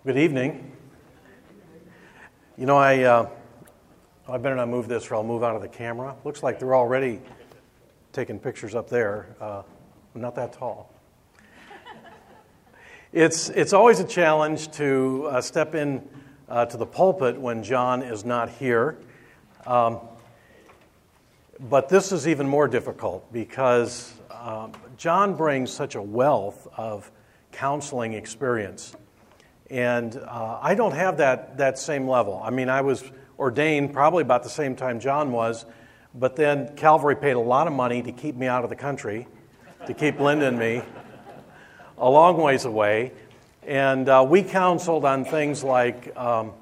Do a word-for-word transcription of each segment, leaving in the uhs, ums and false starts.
Good evening. You know, I uh, I better not move this or I'll move out of the camera. Looks like they're already taking pictures up there. Uh, I'm not that tall. It's it's always a challenge to uh, step in uh, to the pulpit when John is not here. Um, but this is even more difficult because um, John brings such a wealth of counseling experience. And uh, I don't have that, that same level. I mean, I was ordained probably about the same time John was, but then Calvary paid a lot of money to keep me out of the country, to keep Linda and me a long ways away. And uh, we counseled on things like, um,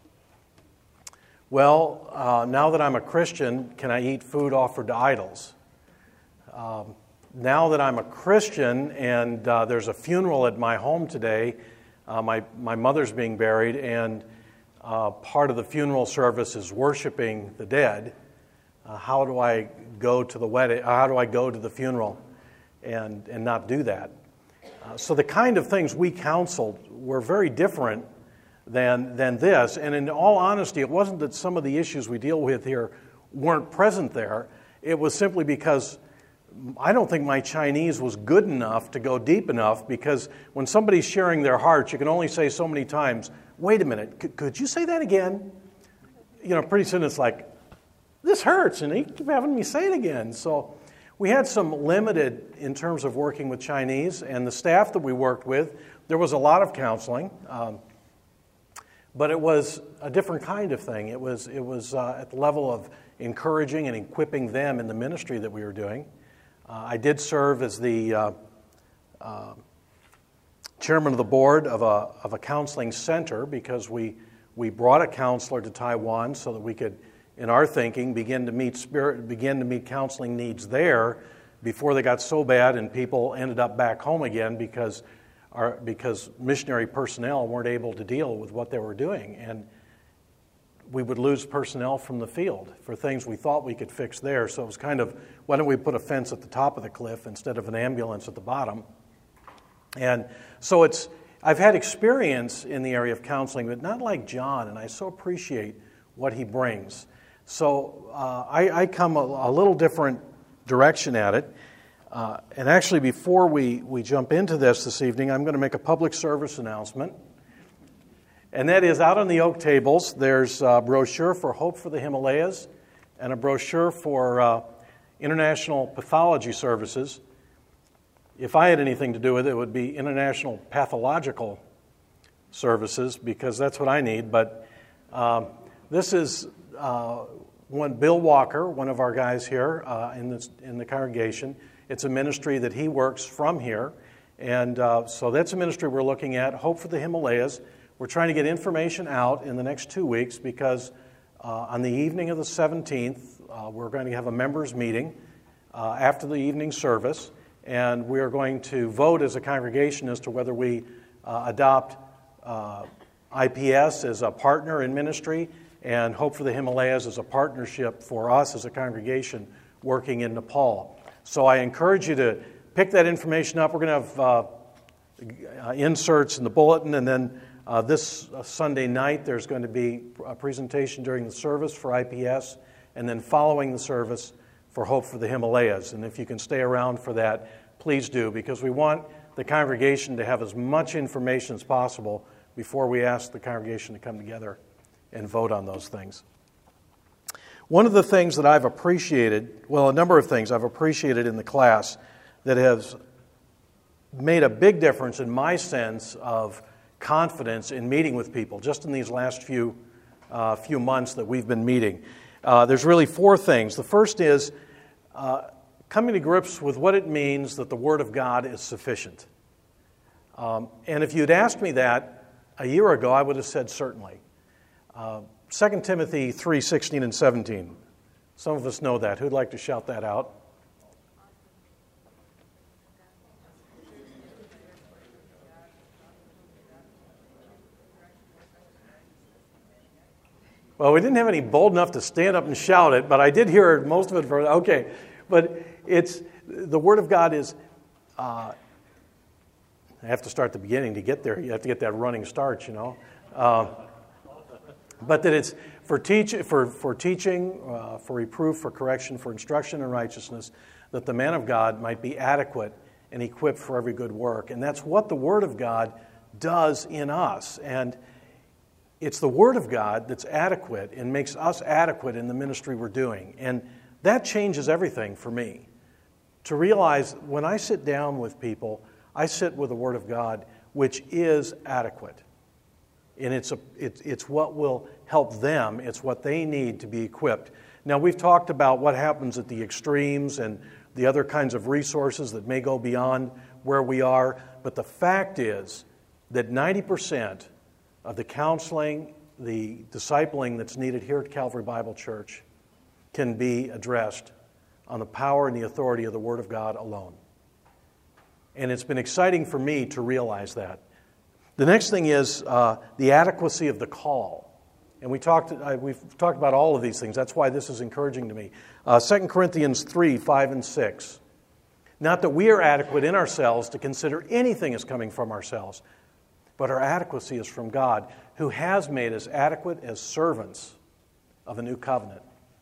well, uh, now that I'm a Christian, can I eat food offered to idols? Um, now that I'm a Christian and uh, there's a funeral at my home today, Uh, my, my mother's being buried, and uh, part of the funeral service is worshiping the dead. Uh, how do I go to the wedding? How do I go to the funeral and, and not do that? Uh, so the kind of things we counseled were very different than, than this. And in all honesty, it wasn't that some of the issues we deal with here weren't present there. It was simply because I don't think my Chinese was good enough to go deep enough, because when somebody's sharing their heart, you can only say so many times, wait a minute, could, could you say that again? You know, pretty soon it's like, this hurts, and you keep having me say it again. So we had some limited in terms of working with Chinese, and the staff that we worked with, there was a lot of counseling, um, but it was a different kind of thing. It was, it was uh, at the level of encouraging and equipping them in the ministry that we were doing. Uh, I did serve as the uh, uh, chairman of the board of a of a counseling center, because we we brought a counselor to Taiwan so that we could, in our thinking, begin to meet spirit begin to meet counseling needs there before they got so bad and people ended up back home again because our because missionary personnel weren't able to deal with what they were doing, and we would lose personnel from the field for things we thought we could fix there. So it was kind of, why don't we put a fence at the top of the cliff instead of an ambulance at the bottom? And so it's, I've had experience in the area of counseling, but not like John, and I so appreciate what he brings. So uh, I, I come a, a little different direction at it. Uh, and actually, before we, we jump into this this evening, I'm going to make a public service announcement. And that is, out on the oak tables, there's a brochure for Hope for the Himalayas and a brochure for uh, International Pathology Services. If I had anything to do with it, it would be International Pathological Services, because that's what I need. But um, this is uh, one Bill Walker, one of our guys here uh, in, this, in the congregation. It's a ministry that he works from here. And uh, so that's a ministry we're looking at, Hope for the Himalayas. We're trying to get information out in the next two weeks because uh, on the evening of the seventeenth, uh, we're going to have a members' meeting uh, after the evening service, and we are going to vote as a congregation as to whether we uh, adopt uh, I P S as a partner in ministry and Hope for the Himalayas as a partnership for us as a congregation working in Nepal. So I encourage you to pick that information up. We're going to have uh, inserts in the bulletin, and then Uh, this uh, Sunday night, there's going to be a presentation during the service for I P S, and then following the service for Hope for the Himalayas. And if you can stay around for that, please do, because we want the congregation to have as much information as possible before we ask the congregation to come together and vote on those things. One of the things that I've appreciated, well, a number of things I've appreciated in the class that has made a big difference in my sense of confidence in meeting with people just in these last few uh, few months that we've been meeting. Uh, there's really four things. The first is uh, coming to grips with what it means that the Word of God is sufficient. Um, and if you'd asked me that a year ago, I would have said certainly. Uh, Second Timothy three sixteen and seventeen. Some of us know that. Who'd like to shout that out? Well, we didn't have any bold enough to stand up and shout it, but I did hear most of it. For, okay, but it's the Word of God is. Uh, I have to start at the beginning to get there. You have to get that running start, you know. Uh, but that it's for, teach, for, for teaching, uh, for reproof, for correction, for instruction in righteousness, that the man of God might be adequate and equipped for every good work. And that's what the Word of God does in us. And it's the Word of God that's adequate and makes us adequate in the ministry we're doing. And that changes everything for me. To realize when I sit down with people, I sit with the Word of God, which is adequate. And it's, a, it, it's what will help them. It's what they need to be equipped. Now, we've talked about what happens at the extremes and the other kinds of resources that may go beyond where we are. But the fact is that ninety percent of the counseling, the discipling that's needed here at Calvary Bible Church can be addressed on the power and the authority of the Word of God alone. And it's been exciting for me to realize that. The next thing is uh, the adequacy of the call. And we talked, uh, we've talked about all of these things. That's why this is encouraging to me. Uh, Second Corinthians three, five, and six. Not that we are adequate in ourselves to consider anything as coming from ourselves, but our adequacy is from God, who has made us adequate as servants of a new covenant.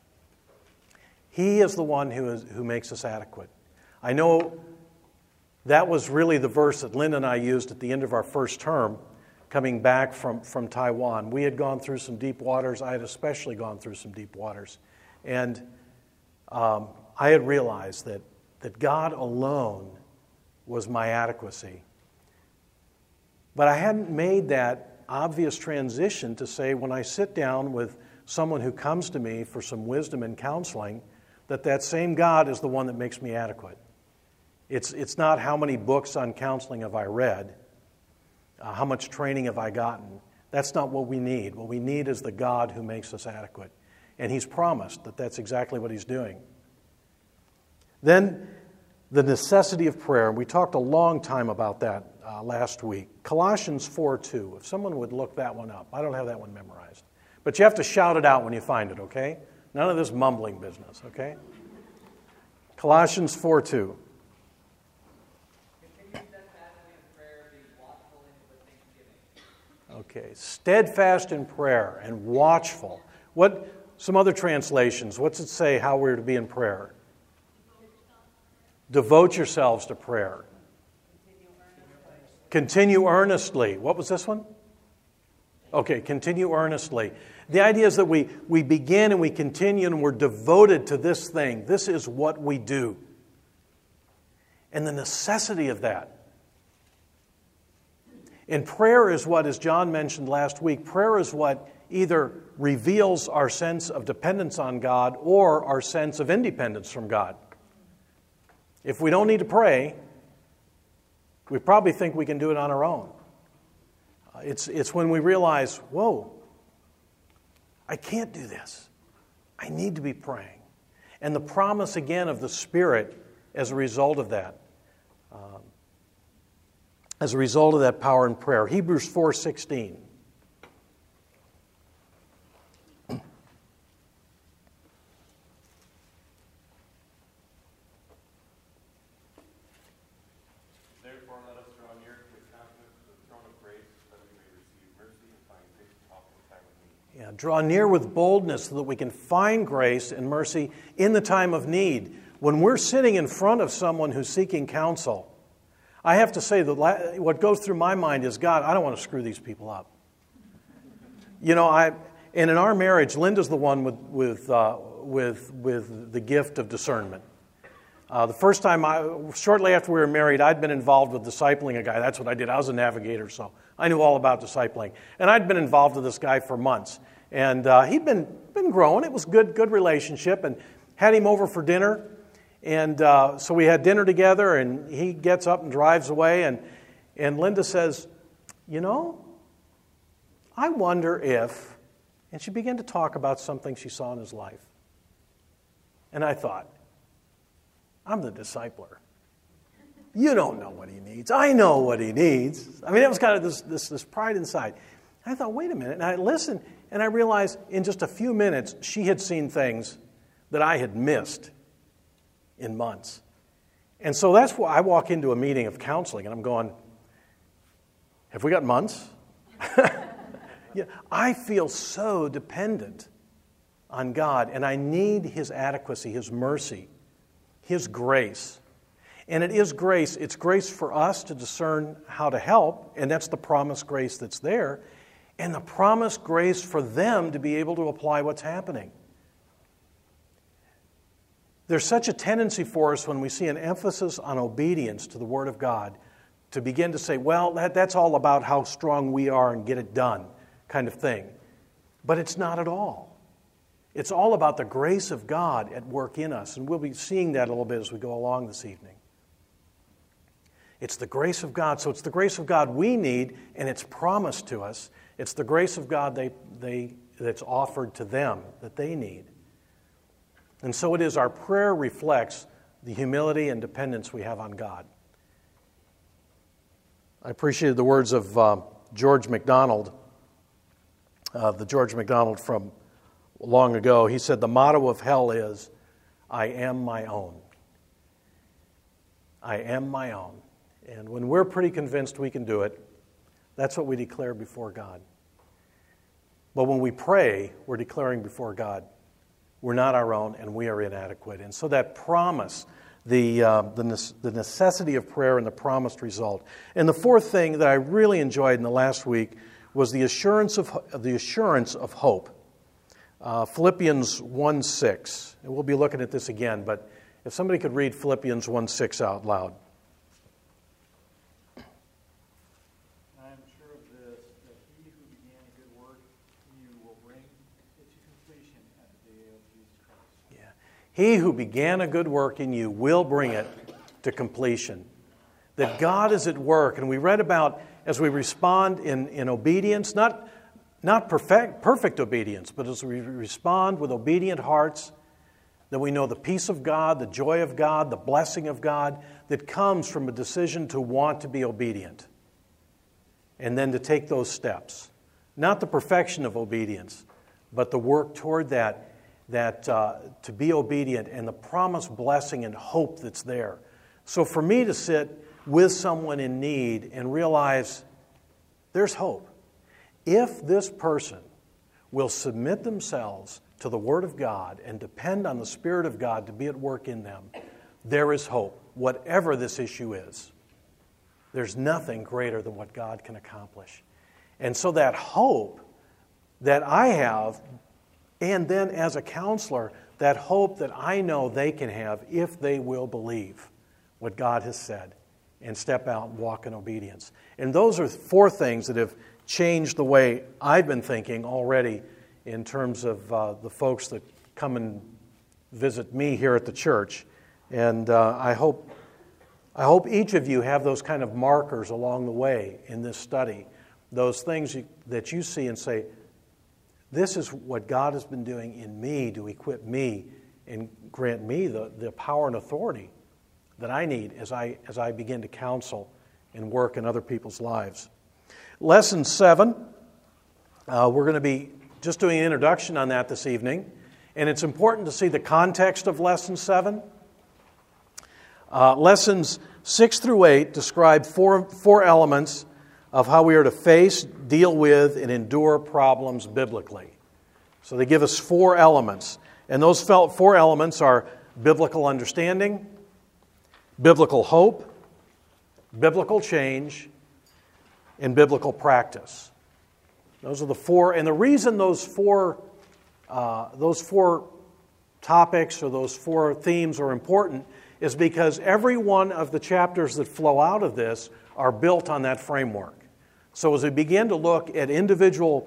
He is the one who, is, who makes us adequate. I know that was really the verse that Linda and I used at the end of our first term, coming back from, from Taiwan. We had gone through some deep waters. I had especially gone through some deep waters. And um, I had realized that, that God alone was my adequacy. But I hadn't made that obvious transition to say when I sit down with someone who comes to me for some wisdom and counseling, that that same God is the one that makes me adequate. It's, it's not how many books on counseling have I read, uh, how much training have I gotten. That's not what we need. What we need is the God who makes us adequate. And He's promised that that's exactly what He's doing. Then the necessity of prayer. We talked a long time about that uh, last week. Colossians four two. If someone would look that one up. I don't have that one memorized. But you have to shout it out when you find it, okay? None of this mumbling business, okay? Colossians four two. Okay, steadfast in prayer and watchful. What, some other translations, what's it say how we're to be in prayer? Devote yourselves to prayer. Continue earnestly. What was this one? Okay, continue earnestly. The idea is that we, we begin and we continue and we're devoted to this thing. This is what we do. And the necessity of that. And prayer is what, as John mentioned last week, prayer is what either reveals our sense of dependence on God or our sense of independence from God. If we don't need to pray, we probably think we can do it on our own. It's, it's when we realize, whoa, I can't do this. I need to be praying. And the promise again of the Spirit as a result of that. Um, as a result of that power in prayer. Hebrews four sixteen. Therefore, let us draw near with confidence to the throne of grace, that we may receive mercy and find grace to help in the time of need. Yeah, draw near with boldness so that we can find grace and mercy in the time of need. When we're sitting in front of someone who's seeking counsel, I have to say that what goes through my mind is, God, I don't want to screw these people up. You know, I and in our marriage, Linda's the one with with uh, with with the gift of discernment. Uh, the first time, I, shortly after we were married, I'd been involved with discipling a guy. That's what I did. I was a navigator, so I knew all about discipling. And I'd been involved with this guy for months, and uh, he'd been been growing. It was good good relationship, and had him over for dinner. And uh, so we had dinner together, and he gets up and drives away, and, and Linda says, you know, I wonder if, and she began to talk about something she saw in his life. And I thought, I'm the discipler. You don't know what he needs. I know what he needs. I mean, it was kind of this, this, this pride inside. And I thought, wait a minute. And I listened, and I realized in just a few minutes, she had seen things that I had missed in months. And so that's why I walk into a meeting of counseling and I'm going, Have we got months? Yeah, I feel so dependent on God, and I need His adequacy, His mercy, His grace. And it is grace. It's grace for us to discern how to help, and that's the promised grace that's there, and the promised grace for them to be able to apply what's happening. There's such a tendency for us when we see an emphasis on obedience to the Word of God to begin to say, well, that, that's all about how strong we are and get it done kind of thing. But it's not at all. It's all about the grace of God at work in us, and we'll be seeing that a little bit as we go along this evening. It's the grace of God. So it's the grace of God we need, and it's promised to us. It's the grace of God they, they, that's offered to them that they need. And so it is our prayer reflects the humility and dependence we have on God. I appreciated the words of uh, George MacDonald, uh, the George MacDonald from long ago. He said, the motto of hell is, I am my own. I am my own. And when we're pretty convinced we can do it, that's what we declare before God. But when we pray, we're declaring before God, we're not our own and we are inadequate. And so that promise, the, uh, the, the necessity of prayer and the promised result. And the fourth thing that I really enjoyed in the last week was the assurance of, the assurance of hope. Uh, Philippians one six. And we'll be looking at this again, but if somebody could read Philippians one six out loud. I am sure of this, that he who began a good work in you will bring it to completion at the day of Jesus Christ. Yeah. He who began a good work in you will bring it to completion. That God is at work, and we read about as we respond in, in obedience, not, not perfect, perfect obedience, but as we respond with obedient hearts, that we know the peace of God, the joy of God, the blessing of God that comes from a decision to want to be obedient and then to take those steps. Not the perfection of obedience, but the work toward that, that uh, to be obedient and the promised blessing and hope that's there. So for me to sit with someone in need and realize there's hope. If this person will submit themselves to the Word of God and depend on the Spirit of God to be at work in them, there is hope, whatever this issue is. There's nothing greater than what God can accomplish. And so that hope that I have, and then as a counselor, that hope that I know they can have if they will believe what God has said and step out and walk in obedience. And those are four things that have changed the way I've been thinking already in terms of uh, the folks that come and visit me here at the church. And uh, I hope I hope each of you have those kind of markers along the way in this study, those things you, that you see and say, this is what God has been doing in me to equip me and grant me the, the power and authority that I need as I, as I begin to counsel and work in other people's lives. Lesson seven, uh, we're going to be just doing an introduction on that this evening. And it's important to see the context of Lesson seven. Uh, lessons six through eight describe four, four elements of how we are to face, deal with, and endure problems biblically. So they give us four elements. And those four elements are biblical understanding, biblical hope, biblical change, and biblical practice. Those are the four, and the reason those four, uh, those four topics or those four themes are important is because every one of the chapters that flow out of this are built on that framework. So as we begin to look at individual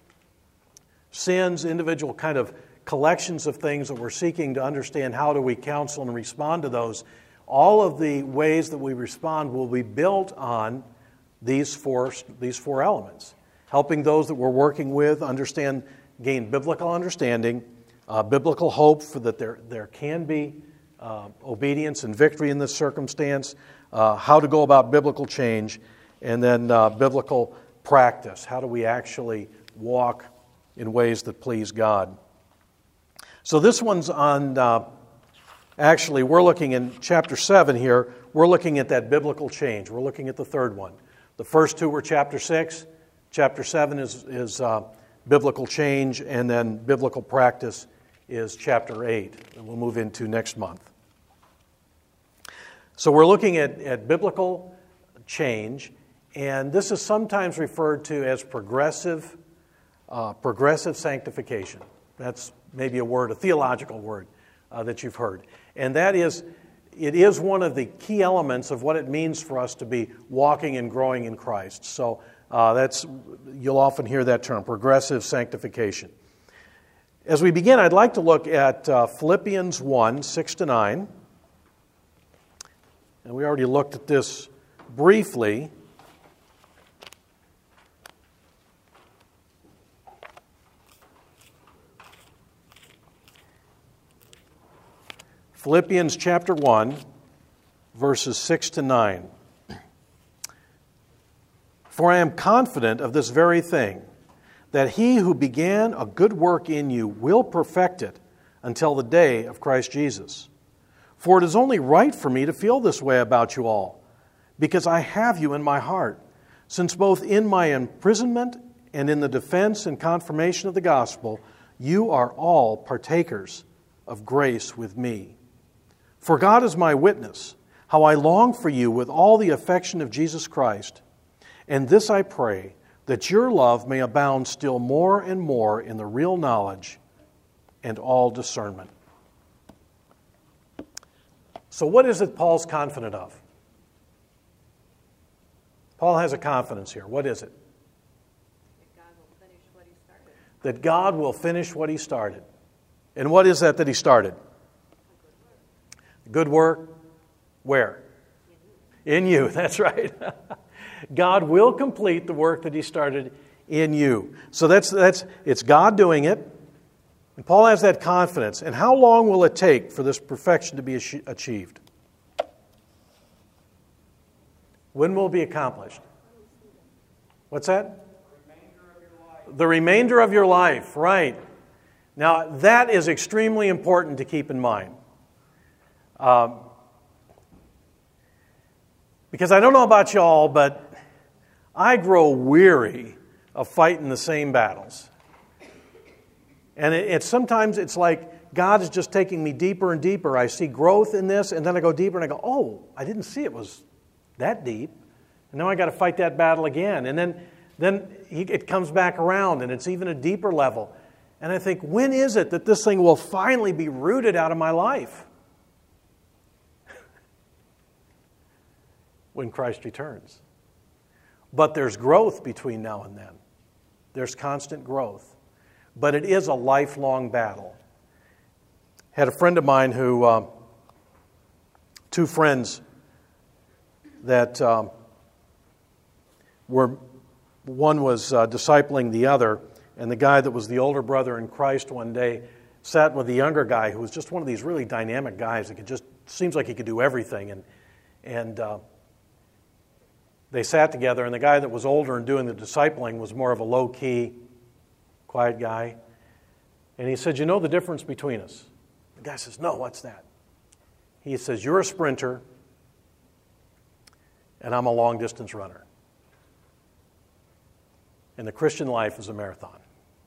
sins, individual kind of collections of things that we're seeking to understand how do we counsel and respond to those, all of the ways that we respond will be built on these four, these four elements. Helping those that we're working with understand, gain biblical understanding, uh, biblical hope for that there, there can be uh, obedience and victory in this circumstance, uh, how to go about biblical change, and then uh, biblical practice. How do we actually walk in ways that please God? So this one's on, uh, actually we're looking in chapter seven here, we're looking at that biblical change. We're looking at the third one. The first two were chapter six. Chapter seven is, is uh, biblical change, and then biblical practice is chapter eight that we'll move into next month. So we're looking at, at biblical change, and this is sometimes referred to as progressive, uh, progressive sanctification. That's maybe a word, a theological word uh, that you've heard. And that is, it is one of the key elements of what it means for us to be walking and growing in Christ. So uh, that's, you'll often hear that term, progressive sanctification. As we begin, I'd like to look at uh, Philippians one, six to nine. And we already looked at this briefly. Philippians chapter one, verses six to nine. For I am confident of this very thing, that he who began a good work in you will perfect it until the day of Christ Jesus. For it is only right for me to feel this way about you all, because I have you in my heart, since both in my imprisonment and in the defense and confirmation of the gospel, you are all partakers of grace with me. For God is my witness, how I long for you with all the affection of Jesus Christ. And this I pray, that your love may abound still more and more in the real knowledge and all discernment. So what is it Paul's confident of? Paul has a confidence here. What is it? That God will finish what he started. That God will finish what he started. And what is that that he started? Good work. Where? In you. In you, that's right. God will complete the work that he started in you. So that's that's it's God doing it. And Paul has that confidence. And how long will it take for this perfection to be achieved? When will it be accomplished? What's that? The remainder of your life, right. Now, that is extremely important to keep in mind. Um, because I don't know about y'all, but I grow weary of fighting the same battles. And it, it's sometimes it's like God is just taking me deeper and deeper. I see growth in this, and then I go deeper, and I go, oh, I didn't see it was that deep. And now I got to fight that battle again. And then, then he, it comes back around, and it's even a deeper level. And I think, when is it that this thing will finally be rooted out of my life? When Christ returns. But there's growth between now and then. There's constant growth. But it is a lifelong battle. Had a friend of mine who, uh, two friends that um, were, one was uh, discipling the other, and the guy that was the older brother in Christ one day sat with the younger guy who was just one of these really dynamic guys that could just, seems like he could do everything. And, and uh, they sat together, and the guy that was older and doing the discipling was more of a low-key, quiet guy. And he said, you know the difference between us? The guy says, no, what's that? He says, you're a sprinter, and I'm a long-distance runner. And the Christian life is a marathon.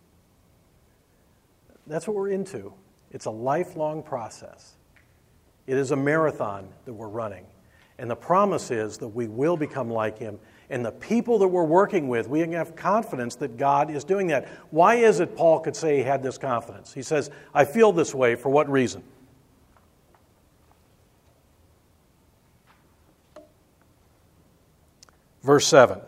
That's what we're into. It's a lifelong process. It is a marathon that we're running. And the promise is that we will become like him. And the people that we're working with, we can have confidence that God is doing that. Why is it Paul could say he had this confidence? He says, I feel this way. For what reason? Verse seven.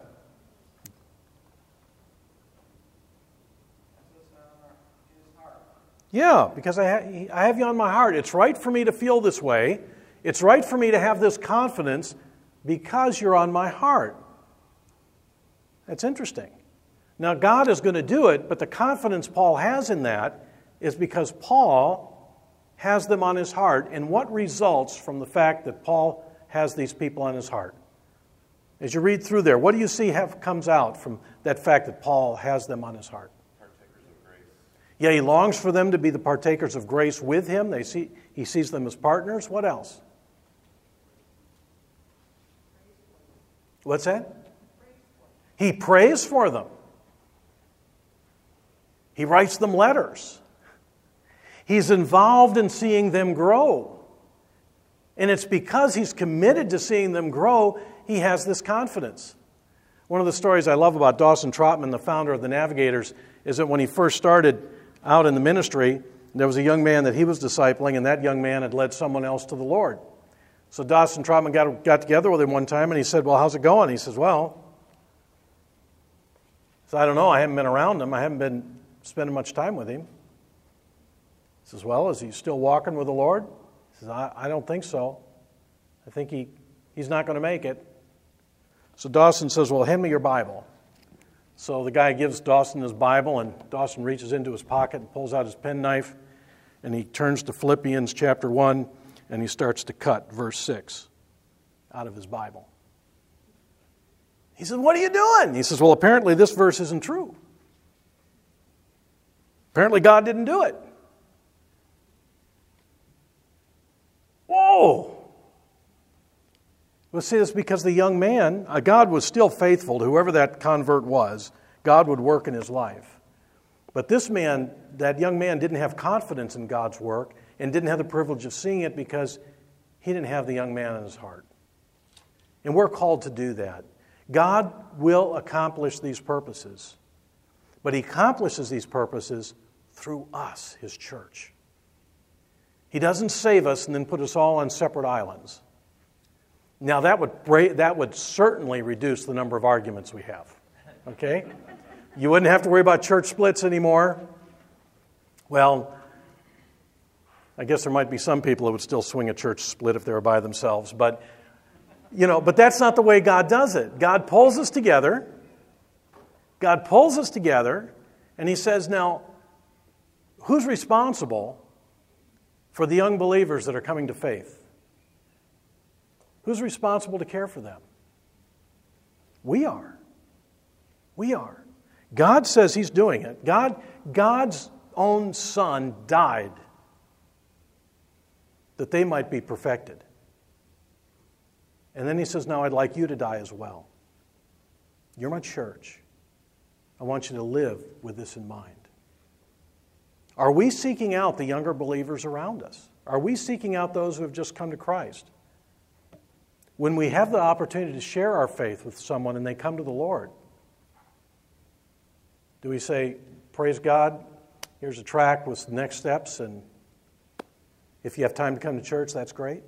Yeah, because I, ha- I have you on my heart. It's right for me to feel this way. It's right for me to have this confidence because you're on my heart. That's interesting. Now, God is going to do it, but the confidence Paul has in that is because Paul has them on his heart. And what results from the fact that Paul has these people on his heart? As you read through there, what do you see have comes out from that fact that Paul has them on his heart? Partakers of grace. Yeah, he longs for them to be the partakers of grace with him. They see, he sees them as partners. What else? What's that? He prays for them. He writes them letters. He's involved in seeing them grow. And it's because he's committed to seeing them grow, he has this confidence. One of the stories I love about Dawson Trotman, the founder of the Navigators, is that when he first started out in the ministry, there was a young man that he was discipling, and that young man had led someone else to the Lord. So Dawson Trotman got, got together with him one time, and he said, well, how's it going? He says, well, so I don't know. I haven't been around him. I haven't been spending much time with him. He says, well, is he still walking with the Lord? He says, I, I don't think so. I think he, he's not going to make it. So Dawson says, well, hand me your Bible. So the guy gives Dawson his Bible, and Dawson reaches into his pocket and pulls out his penknife, and he turns to Philippians chapter one, and he starts to cut verse six out of his Bible. He says, what are you doing? He says, well, apparently this verse isn't true. Apparently God didn't do it. Whoa! Well, see, it's because the young man, uh, God was still faithful to whoever that convert was. God would work in his life. But this man, that young man, didn't have confidence in God's work and didn't have the privilege of seeing it because he didn't have the young man in his heart. And we're called to do that. God will accomplish these purposes. But he accomplishes these purposes through us, his church. He doesn't save us and then put us all on separate islands. Now, that would break, that would certainly reduce the number of arguments we have. Okay? You wouldn't have to worry about church splits anymore. Well, I guess there might be some people who would still swing a church split if they were by themselves. But, you know, but that's not the way God does it. God pulls us together. God pulls us together, and he says, now, who's responsible for the young believers that are coming to faith? Who's responsible to care for them? We are. We are. God says he's doing it. God, God's own Son died that they might be perfected. And then he says, now I'd like you to die as well. You're my church. I want you to live with this in mind. Are we seeking out the younger believers around us? Are we seeking out those who have just come to Christ? When we have the opportunity to share our faith with someone and they come to the Lord, do we say, praise God, here's a tract with the next steps, and if you have time to come to church, that's great?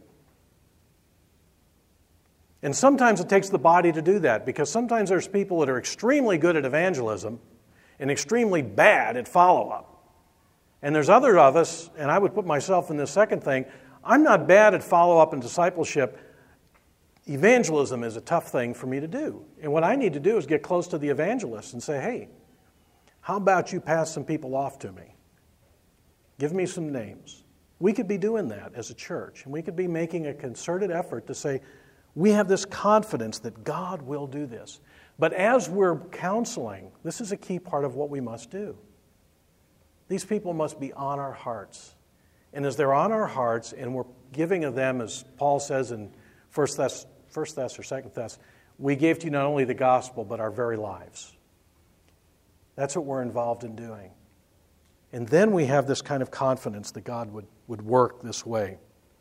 And sometimes it takes the body to do that, because sometimes there's people that are extremely good at evangelism and extremely bad at follow-up. And there's other of us, and I would put myself in this second thing, I'm not bad at follow-up and discipleship. Evangelism is a tough thing for me to do. And what I need to do is get close to the evangelist and say, hey, how about you pass some people off to me? Give me some names. We could be doing that as a church, and we could be making a concerted effort to say, we have this confidence that God will do this. But as we're counseling, this is a key part of what we must do. These people must be on our hearts. And as they're on our hearts and we're giving of them, as Paul says in First Thess, First Thess or Second Thess, we gave to you not only the gospel, but our very lives. That's what we're involved in doing. And then we have this kind of confidence that God would, would work this way.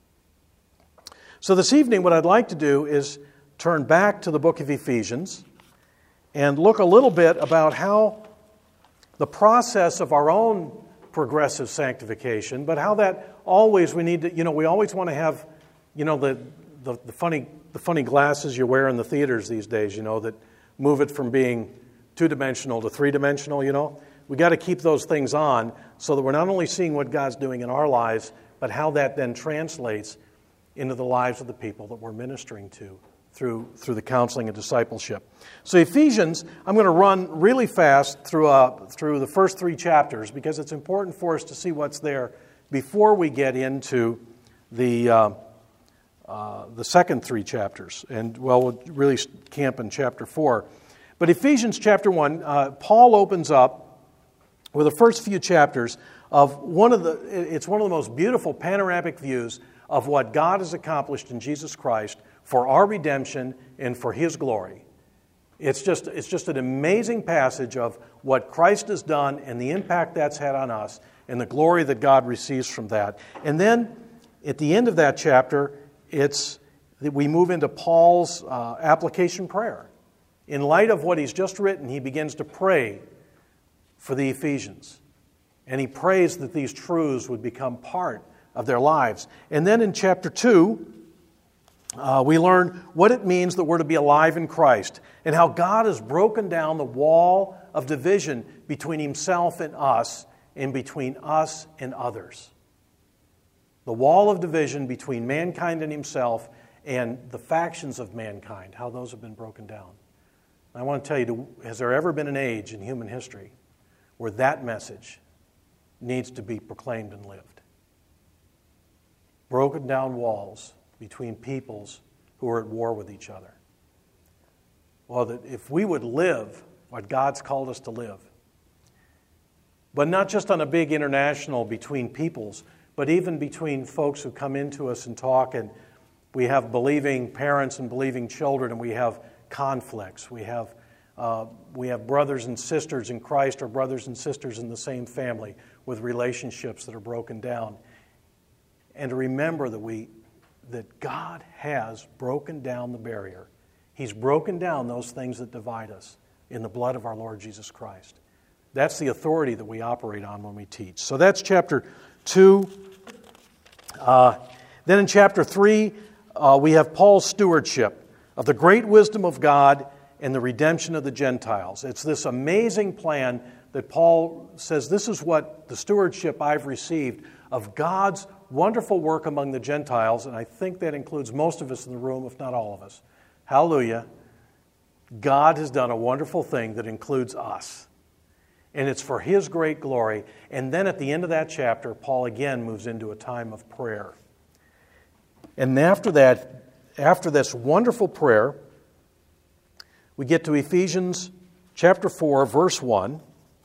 So this evening, what I'd like to do is turn back to the book of Ephesians and look a little bit about how the process of our own progressive sanctification, but how that always we need to, you know, we always want to have, you know, the, the, the funny the funny glasses you wear in the theaters these days, you know, that move it from being two-dimensional to three-dimensional, you know. We got to keep those things on so that we're not only seeing what God's doing in our lives, but how that then translates into the lives of the people that we're ministering to through, through the counseling and discipleship. So Ephesians, I'm going to run really fast through, uh, through the first three chapters because it's important for us to see what's there before we get into the, uh, uh, the second three chapters. And, well, we'll really camp in chapter four. But Ephesians chapter one, uh, Paul opens up with the first few chapters of one of the, it's one of the most beautiful panoramic views of what God has accomplished in Jesus Christ for our redemption and for His glory. It's just, it's just an amazing passage of what Christ has done and the impact that's had on us and the glory that God receives from that. And then at the end of that chapter, it's we move into Paul's uh, application prayer. In light of what he's just written, he begins to pray for the Ephesians. And he prays that these truths would become part of their lives. And then in chapter two, uh, we learn what it means that we're to be alive in Christ and how God has broken down the wall of division between himself and us and between us and others. The wall of division between mankind and himself and the factions of mankind, how those have been broken down. I want to tell you, has there ever been an age in human history where that message needs to be proclaimed and lived? Broken down walls between peoples who are at war with each other. Well, that if we would live what God's called us to live, but not just on a big international between peoples, but even between folks who come into us and talk, and we have believing parents and believing children, and we have conflicts. We have uh, we have brothers and sisters in Christ or brothers and sisters in the same family with relationships that are broken down. And to remember that we that God has broken down the barrier. He's broken down those things that divide us in the blood of our Lord Jesus Christ. That's the authority that we operate on when we teach. So that's chapter two. Uh, then in chapter three, uh, we have Paul's stewardship of the great wisdom of God and the redemption of the Gentiles. It's this amazing plan that Paul says, this is what the stewardship I've received of God's wonderful work among the Gentiles, and I think that includes most of us in the room, if not all of us. Hallelujah. God has done a wonderful thing that includes us. And it's for His great glory. And then at the end of that chapter, Paul again moves into a time of prayer. And after that, after this wonderful prayer, we get to Ephesians chapter four, verse one.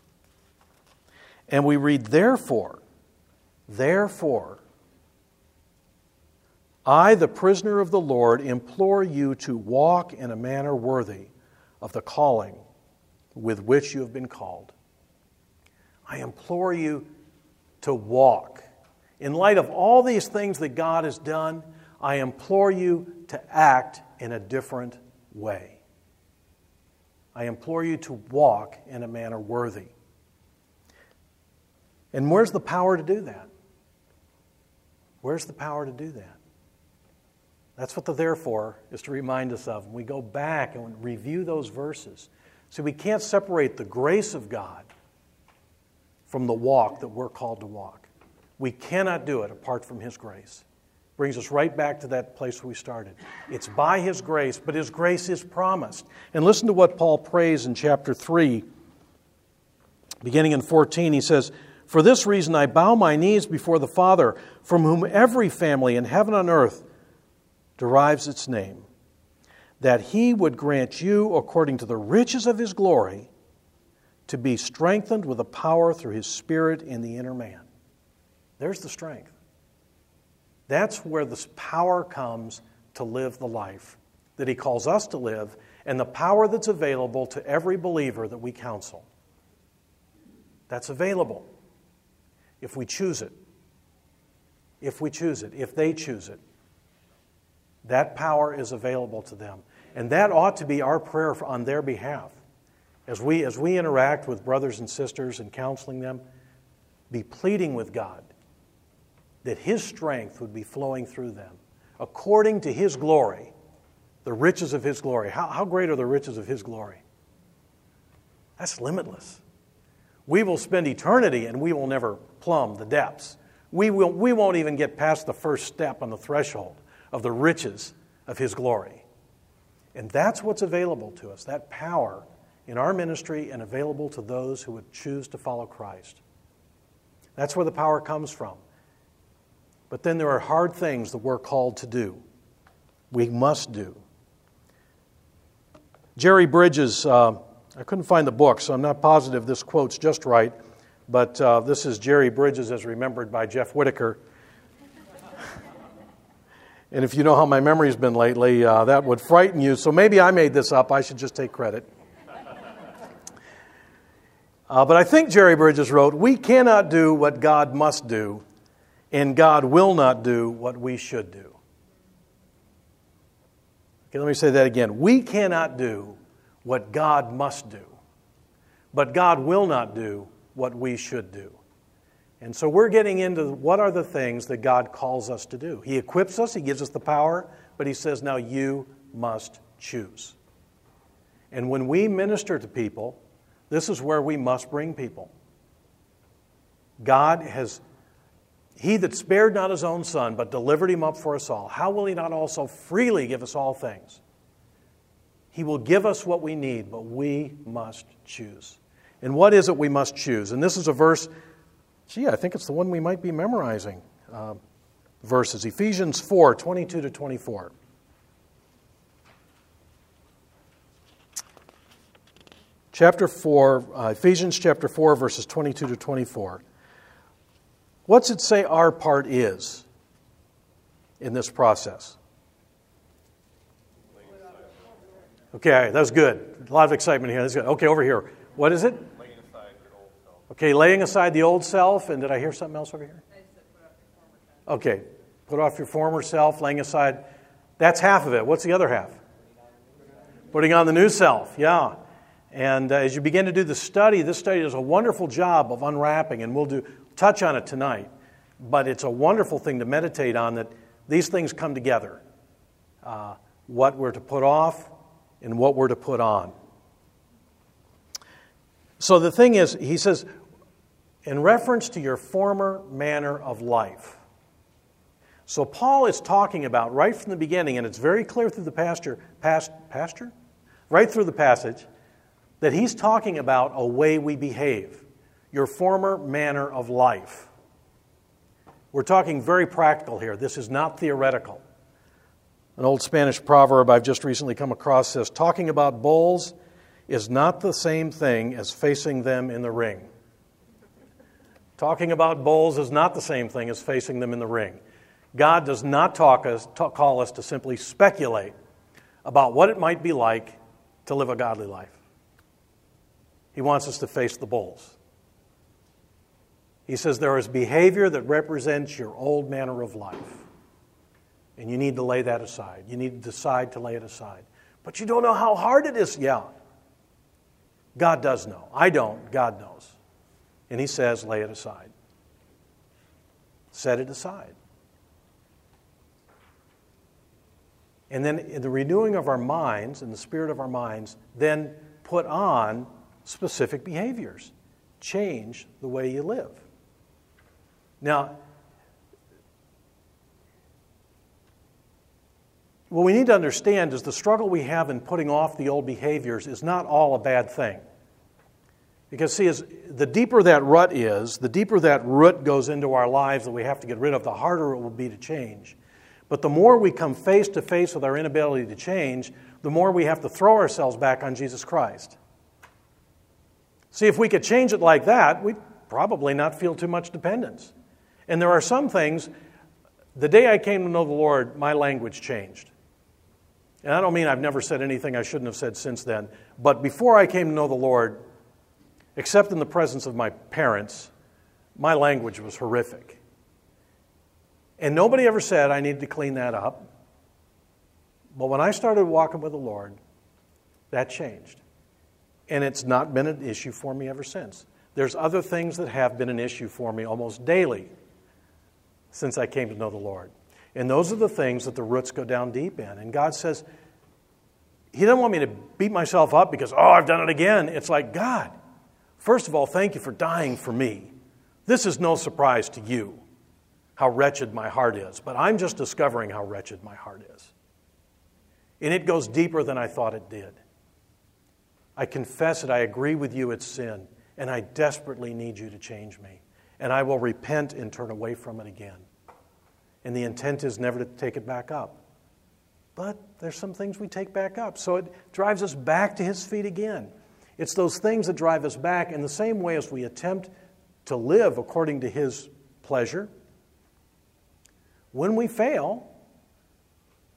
And we read, Therefore, therefore, I, the prisoner of the Lord, implore you to walk in a manner worthy of the calling with which you have been called. I implore you to walk. In light of all these things that God has done, I implore you to act in a different way. I implore you to walk in a manner worthy. And where's the power to do that? Where's the power to do that? That's what the therefore is to remind us of. When we go back and review those verses. See, we can't separate the grace of God from the walk that we're called to walk. We cannot do it apart from His grace. Brings us right back to that place where we started. It's by His grace, but His grace is promised. And listen to what Paul prays in chapter three, beginning in fourteen. He says, For this reason I bow my knees before the Father, from whom every family in heaven and earth derives its name, that He would grant you, according to the riches of His glory, to be strengthened with the power through His Spirit in the inner man. There's the strength. That's where this power comes to live the life that He calls us to live, and the power that's available to every believer that we counsel. That's available if we choose it. If we choose it, if they choose it. That power is available to them. And that ought to be our prayer on their behalf. As we, as we interact with brothers and sisters and counseling them, be pleading with God that His strength would be flowing through them according to His glory, the riches of His glory. How, how great are the riches of His glory? That's limitless. We will spend eternity and we will never plumb the depths. We, will, we won't even get past the first step on the threshold of the riches of His glory. And that's what's available to us, that power in our ministry and available to those who would choose to follow Christ. That's where the power comes from. But then there are hard things that we're called to do. We must do. Jerry Bridges, uh, I couldn't find the book, so I'm not positive this quote's just right, but uh, this is Jerry Bridges as remembered by Jeff Whitaker. And if you know how my memory's been lately, uh, that would frighten you. So maybe I made this up. I should just take credit. Uh, but I think Jerry Bridges wrote, "We cannot do what God must do, and God will not do what we should do." Okay, let me say that again. We cannot do what God must do, but God will not do what we should do. And so we're getting into what are the things that God calls us to do. He equips us, He gives us the power, but He says, now you must choose. And when we minister to people, this is where we must bring people. God has, He that spared not His own Son, but delivered Him up for us all, how will He not also freely give us all things? He will give us what we need, but we must choose. And what is it we must choose? And this is a verse, gee, I think it's the one we might be memorizing. Uh, verses, Ephesians four, twenty-two to twenty-four. Chapter four, uh, Ephesians chapter four, verses twenty-two to twenty-four. What's it say our part is in this process? Okay, that's good. A lot of excitement here. That's good. Okay, over here. What is it? Laying aside your old self. Okay, laying aside the old self. And did I hear something else over here? Okay, put off your former self, laying aside. That's half of it. What's the other half? Putting on the new self, yeah. And uh, as you begin to do the study, this study does a wonderful job of unwrapping, and we'll do touch on it tonight. But it's a wonderful thing to meditate on, that these things come together. Uh, what we're to put off and what we're to put on. So the thing is, he says, in reference to your former manner of life. So Paul is talking about, right from the beginning, and it's very clear through the pastor, past, pastor? Right through the passage, that he's talking about a way we behave, your former manner of life. We're talking very practical here. This is not theoretical. An old Spanish proverb I've just recently come across says, talking about bulls is not the same thing as facing them in the ring. Talking about bulls is not the same thing as facing them in the ring. God does not talk us, talk, call us to simply speculate about what it might be like to live a godly life. He wants us to face the bulls. He says there is behavior that represents your old manner of life. And you need to lay that aside. You need to decide to lay it aside. But you don't know how hard it is. Yeah. God does know. I don't. God knows. And He says, lay it aside. Set it aside. And then in the renewing of our minds, in the spirit of our minds, then put on specific behaviors. Change the way you live. Now, what we need to understand is the struggle we have in putting off the old behaviors is not all a bad thing. Because, see, as the deeper that rut is, the deeper that root goes into our lives that we have to get rid of, the harder it will be to change. But the more we come face to face with our inability to change, the more we have to throw ourselves back on Jesus Christ. See, if we could change it like that, we'd probably not feel too much dependence. And there are some things, the day I came to know the Lord, my language changed. And I don't mean I've never said anything I shouldn't have said since then, but before I came to know the Lord, except in the presence of my parents, my language was horrific. And nobody ever said I needed to clean that up. But when I started walking with the Lord, that changed. And it's not been an issue for me ever since. There's other things that have been an issue for me almost daily since I came to know the Lord. And those are the things that the roots go down deep in. And God says, He doesn't want me to beat myself up because, oh, I've done it again. It's like, God, first of all, thank you for dying for me. This is no surprise to you, how wretched my heart is. But I'm just discovering how wretched my heart is. And it goes deeper than I thought it did. I confess it. I agree with you, it's sin. And I desperately need you to change me. And I will repent and turn away from it again. And the intent is never to take it back up. But there's some things we take back up. So it drives us back to His feet again. It's those things that drive us back in the same way as we attempt to live according to His pleasure. When we fail,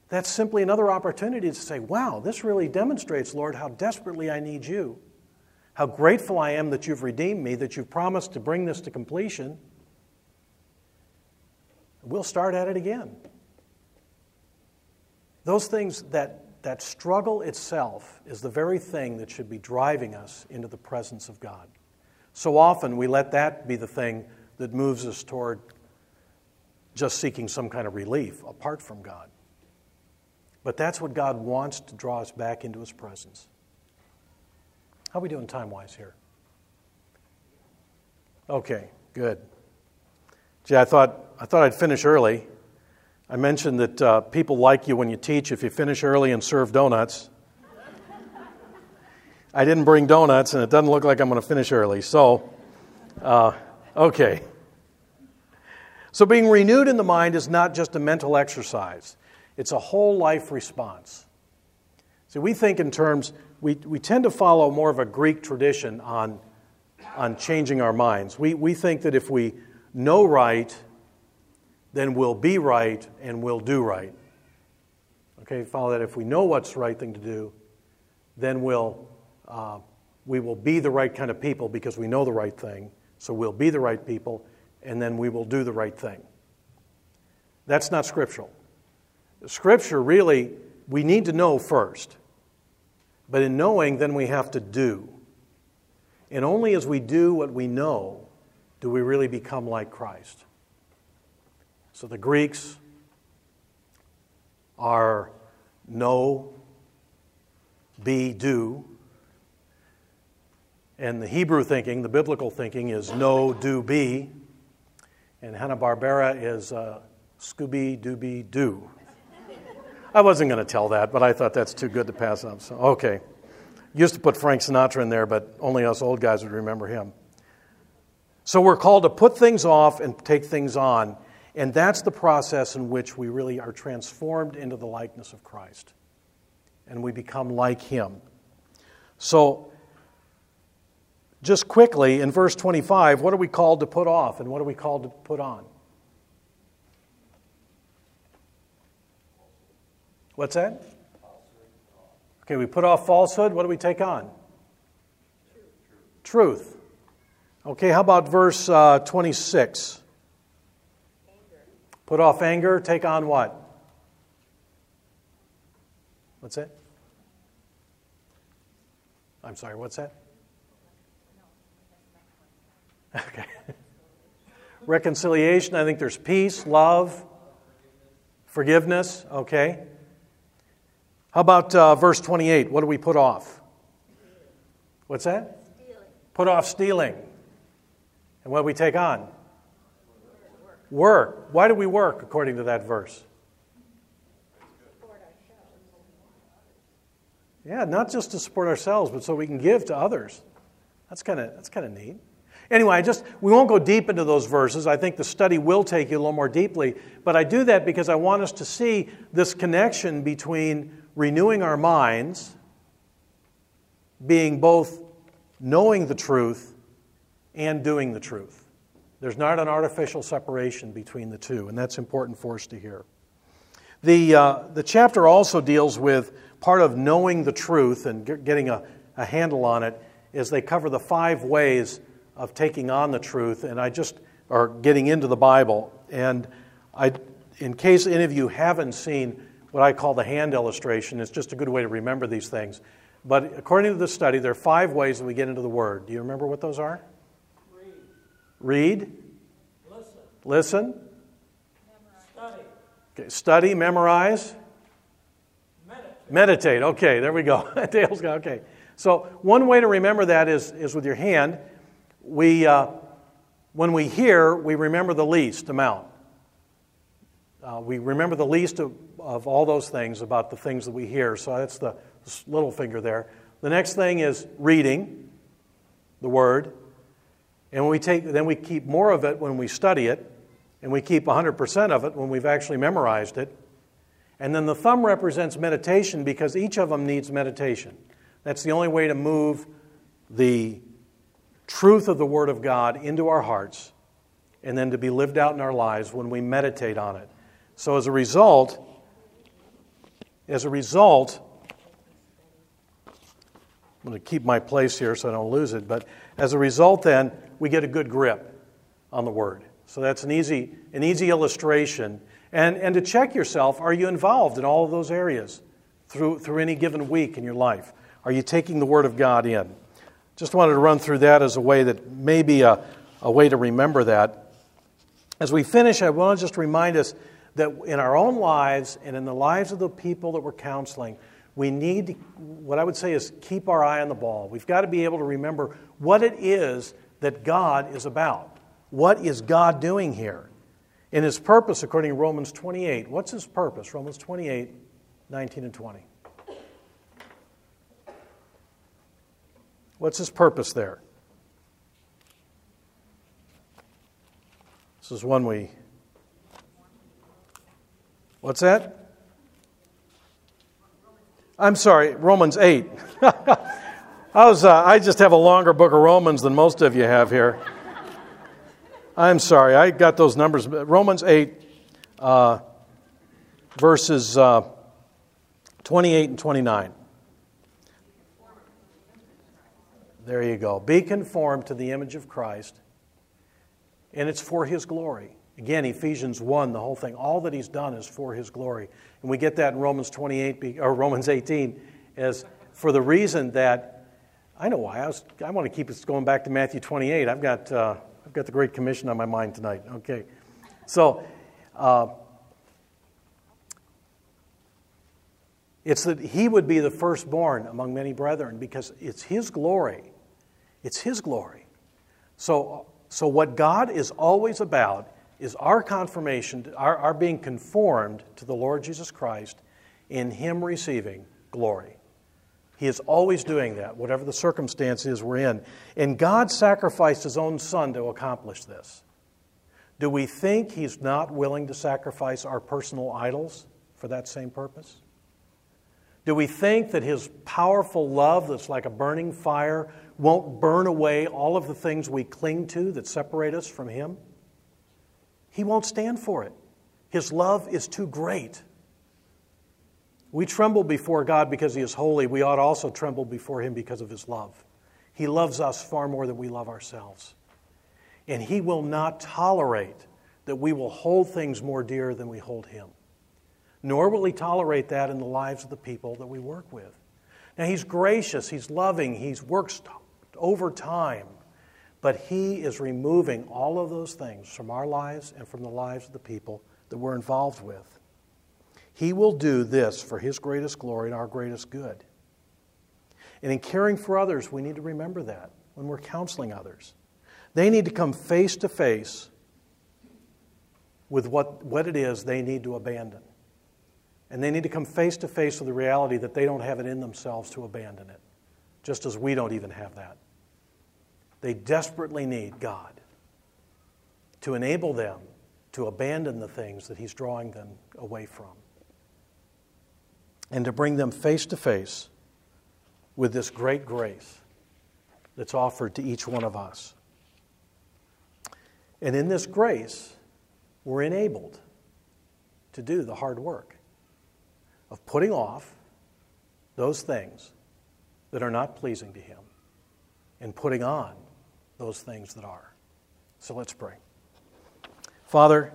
that's simply another opportunity to say, wow, this really demonstrates, Lord, how desperately I need you. How grateful I am that you've redeemed me, that you've promised to bring this to completion. We'll start at it again. Those things, that, that struggle itself is the very thing that should be driving us into the presence of God. So often we let that be the thing that moves us toward just seeking some kind of relief apart from God. But that's what God wants, to draw us back into His presence. How are we doing time-wise here? Okay, good. Gee, I thought I thought I'd finish early. I mentioned that uh, people like you when you teach if you finish early and serve donuts. I didn't bring donuts, and it doesn't look like I'm going to finish early. So, uh, okay. So being renewed in the mind is not just a mental exercise. It's a whole life response. So we think in terms, we, we tend to follow more of a Greek tradition on, on changing our minds. We, we think that if we know right, then we'll be right and we'll do right. Okay, follow that. If we know what's the right thing to do, then we'll, uh, we will be the right kind of people because we know the right thing. So we'll be the right people, and then we will do the right thing. That's not scriptural. Scripture really, we need to know first. But in knowing, then we have to do. And only as we do what we know do we really become like Christ. So the Greeks are know, be, do. And the Hebrew thinking, the biblical thinking, is know, do, be. And Hanna-Barbera is uh, Scooby-Dooby-Doo. I wasn't going to tell that, but I thought that's too good to pass up. So, okay. Used to put Frank Sinatra in there, but only us old guys would remember him. So we're called to put things off and take things on, and that's the process in which we really are transformed into the likeness of Christ, and we become like Him. So, just quickly, in verse twenty-five, what are we called to put off, and what are we called to put on? What's that? Okay, we put off falsehood. What do we take on? Truth. Truth. Okay, how about verse uh, twenty-six? Anger. Put off anger. Take on what? What's that? I'm sorry, what's that? Okay. Reconciliation. I think there's peace, love, forgiveness. Okay. How about uh, verse twenty-eight? What do we put off? What's that? Stealing. Put off stealing. And what do we take on? Work. Work. Why do we work according to that verse? Support ourselves. Yeah, not just to support ourselves, but so we can give to others. That's kind of that's kind of neat. Anyway, I just we won't go deep into those verses. I think the study will take you a little more deeply, but I do that because I want us to see this connection between renewing our minds, being both knowing the truth and doing the truth. There's not an artificial separation between the two, and that's important for us to hear. The, uh, the chapter also deals with part of knowing the truth and get, getting a, a handle on it, is they cover the five ways of taking on the truth, and I just are getting into the Bible. And I, in case any of you haven't seen what I call the hand illustration, it's just a good way to remember these things. But according to the study, there are five ways that we get into the Word. Do you remember what those are? Read. Read. Listen. Listen. Study. Okay. Study, memorize. Meditate. Meditate. Okay, there we go. Dale's got, okay. So one way to remember that is, is with your hand. We, uh, when we hear, we remember the least amount. Uh, we remember the least of, of all those things about the things that we hear. So that's the little finger there. The next thing is reading the Word. And when we take, then we keep more of it when we study it. And we keep one hundred percent of it when we've actually memorized it. And then the thumb represents meditation because each of them needs meditation. That's the only way to move the truth of the Word of God into our hearts and then to be lived out in our lives when we meditate on it. So as a result, As a result, I'm going to keep my place here so I don't lose it, but as a result then, we get a good grip on the Word. So that's an easy, an easy illustration. And, and to check yourself, are you involved in all of those areas through, through any given week in your life? Are you taking the Word of God in? Just wanted to run through that as a way that may be a, a way to remember that. As we finish, I want to just remind us that in our own lives and in the lives of the people that we're counseling, we need to, what I would say is keep our eye on the ball. We've got to be able to remember what it is that God is about. What is God doing here? In His purpose, according to Romans twenty-eight. What's His purpose? Romans twenty-eight, nineteen and twenty. What's His purpose there? This is one we... What's that? I'm sorry, Romans eight. I, was, uh, I just have a longer book of Romans than most of you have here. I'm sorry, I got those numbers. Romans eight, uh, verses uh, twenty-eight and twenty-nine. There you go. Be conformed to the image of Christ, and it's for His glory. Again, Ephesians one, the whole thing, all that He's done is for His glory. And we get that in Romans twenty-eight, or Romans eighteen, as for the reason that, I know why, I, was, I want to keep us going back to Matthew twenty-eight. I've got, uh, I've got the Great Commission on my mind tonight. Okay. So, uh, it's that He would be the firstborn among many brethren because it's His glory. It's His glory. So, so what God is always about is our confirmation, our, our being conformed to the Lord Jesus Christ in Him receiving glory. He is always doing that, whatever the circumstances we're in. And God sacrificed His own Son to accomplish this. Do we think He's not willing to sacrifice our personal idols for that same purpose? Do we think that His powerful love that's like a burning fire won't burn away all of the things we cling to that separate us from Him? He won't stand for it. His love is too great. We tremble before God because He is holy. We ought also tremble before Him because of His love. He loves us far more than we love ourselves. And He will not tolerate that we will hold things more dear than we hold Him. Nor will He tolerate that in the lives of the people that we work with. Now, He's gracious, He's loving, He works over time. But He is removing all of those things from our lives and from the lives of the people that we're involved with. He will do this for His greatest glory and our greatest good. And in caring for others, we need to remember that when we're counseling others. They need to come face to face with what, what it is they need to abandon. And they need to come face to face with the reality that they don't have it in themselves to abandon it, just as we don't even have that. They desperately need God to enable them to abandon the things that He's drawing them away from and to bring them face to face with this great grace that's offered to each one of us. And in this grace, we're enabled to do the hard work of putting off those things that are not pleasing to Him and putting on those things that are. So let's pray. Father,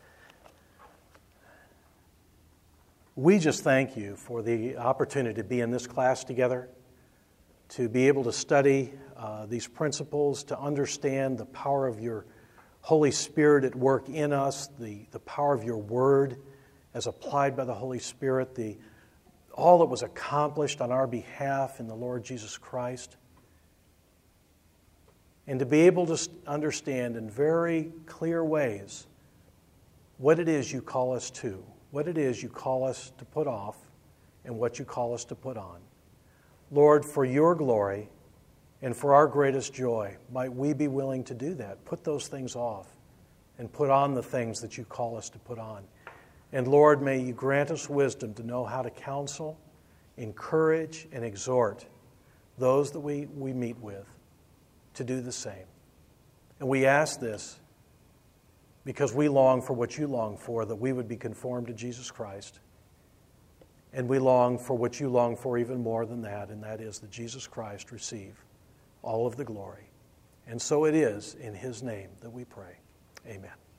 we just thank You for the opportunity to be in this class together, to be able to study uh, these principles, to understand the power of Your Holy Spirit at work in us, the, the power of Your Word as applied by the Holy Spirit, the, all that was accomplished on our behalf in the Lord Jesus Christ. And to be able to understand in very clear ways what it is You call us to, what it is You call us to put off, and what You call us to put on. Lord, for Your glory and for our greatest joy, might we be willing to do that, put those things off, and put on the things that You call us to put on. And Lord, may You grant us wisdom to know how to counsel, encourage, and exhort those that we, we meet with to do the same. And we ask this because we long for what You long for, that we would be conformed to Jesus Christ And we long for what you long for even more than that, and that is that Jesus Christ receive all of the glory. And so it is in his name that we pray. Amen.